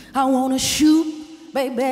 I wanna shoot, baby.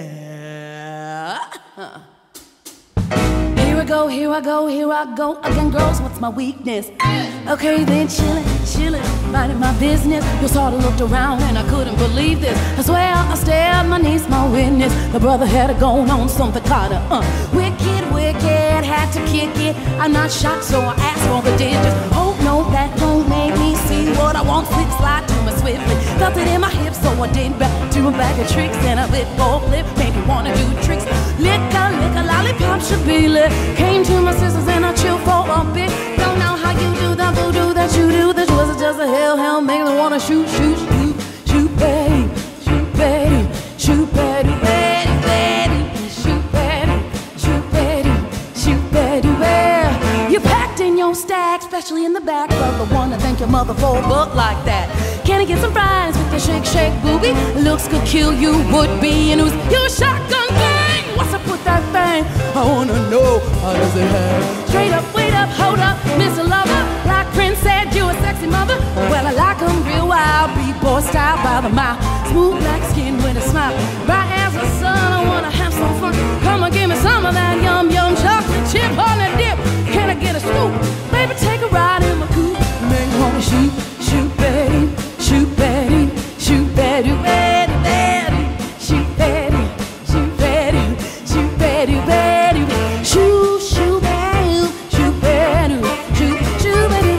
Here I go, here I go, here I go again, girls, what's my weakness? Okay, then chillin', minding my business. You sort of looked around and I couldn't believe this. I swear I stared, my niece, my witness. The brother had it going on, something kinda wicked, had to kick it. I'm not shocked, so I asked for the digits. Oh no, that won't make me see what I want. Slip, slide to my swiftly. Felt it in my hips, so I did back to a bag of tricks. And a bit more lip, made me wanna do tricks. Lick a lollipop should be lit. Came to my sisters and I chilled for a bit. Don't know how you do the voodoo that you do. This was just a hell, make me wanna shoot, baby, shoot, baby, shoot, baby, baby, baby, shoot, baby, shoot, baby, shoot, baby, baby. You packed in your stack, especially in the back, brother. Wanna thank your mother for a butt like that. Can I get some fries with your shake, booby? Looks could kill you, would be, and who's your shotgun gang? What's up with that thing? I wanna know, how does it hang? Straight up, wait up, hold up, Mr. Lover. Like Prince said, you a sexy mother. Well, I like 'em real wild, B-boy style by the mile. Smooth black skin with a smile. Bright as the sun, I wanna have some fun. Come on, give me some of that yum chocolate chip on that dip. Can I get a scoop? Baby, take a ride in my coupe. Make me wanna shoot, baby, shoot, baby, shoot, baby, baby, baby, shoot, baby, shoot, baby, shoot, baby, baby, shoot, shoot, baby, shoot, baby, shoot, shoot, baby,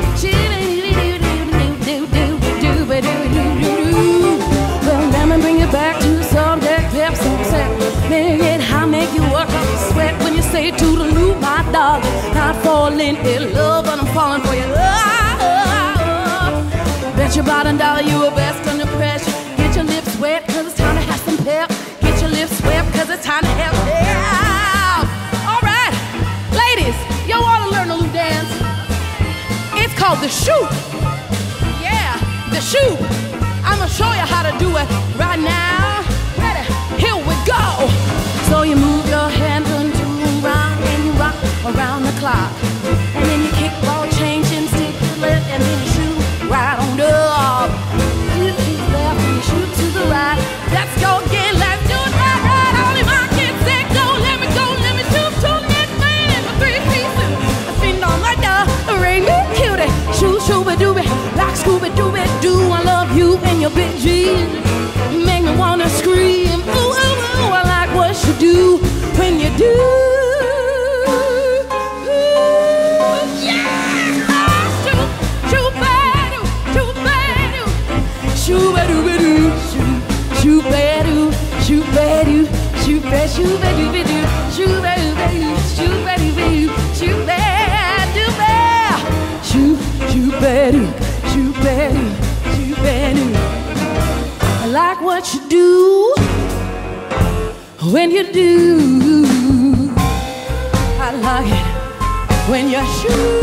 well, let me bring it back to the subject, pep, so I make you work up a sweat when you say toodaloo, my darling. Not falling in love, but I'm falling for you. Bet your bottom dollar you are best under pressure. Get your lips wet, cause it's time to have some pep. Get your lips wet, cause it's time to have pep. Alright, ladies, y'all wanna learn a new dance? It's called the shoot. Yeah, the shoot. I'ma show you how to do it right now. Ready? Here we go. So you move your hands and do round and you rock around the clock. And then you kick ball, change and stick the left, and then you shoot right on up. You keep left and you shoot to the right. Let's go again, let's do it right. Only my kids say go, let me shoot to the next man in my 3 pieces. I spin on like the rainbow cutie. Shoot, shooby-dooby, like Scooby-Dooby-Doo. I love you and your big G's. You make me wanna scream. Ooh, ooh, ooh, I like what you do when you do. Shoo-ba-doo-ba-doo, shoo-ba-doo, shoo-ba-doo, shoo-ba-doo, shoo-ba-doo-ba-doo, shoo-ba-doo-ba-doo, shoo-ba-doo-ba-doo, shoo-ba-doo-ba, shoo-ba-doo, shoo-ba-doo, shoo-ba-doo. I like what you do when you do. I like it when you shoot.